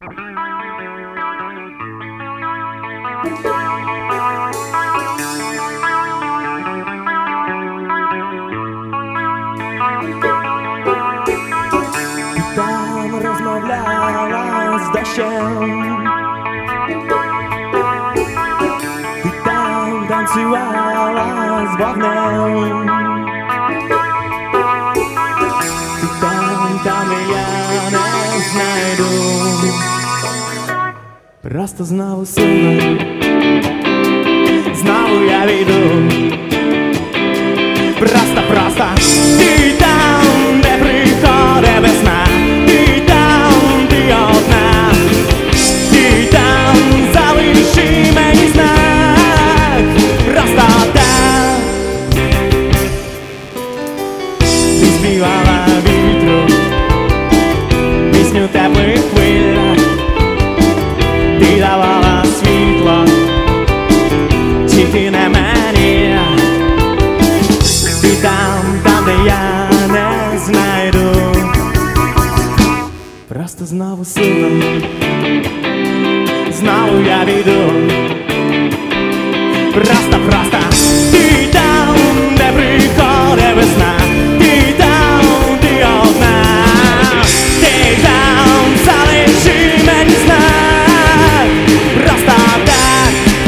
Там розмовляла з дощем, ти там танцювала з вогнем, ти там, де я не знайду. Просто знову сумно, знову я війду. Просто ти там, де приходить весна, ти там, ти одна, ти там, залиши мені знак. Просто так ти співала вітру пісню теплих хвиль, ти давала світло тільки не мені. Ти там, де я не знайду. Просто знову сумно, знову я війду. Просто ти там, де приходить весна, ти там, ти одна, ти там, залиши мені знак. Просто так.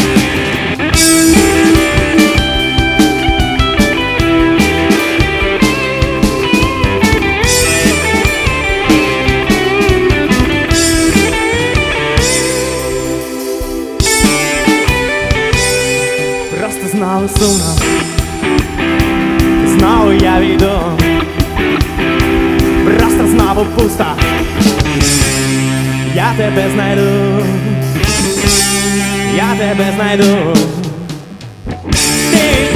Просто знову сумно, знову я війду. Просто знову пусто, я тебе знайду, я тебе знайду. Ти